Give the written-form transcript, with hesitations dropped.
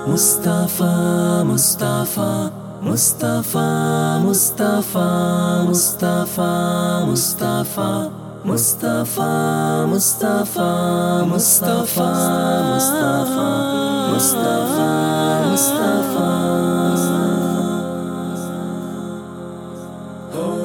Mustafa, Mustafa, Mustafa, Mustafa, Mustafa, Mustafa, Mustafa, Mustafa, Mustafa, Mustafa, Mustafa, Mustafa.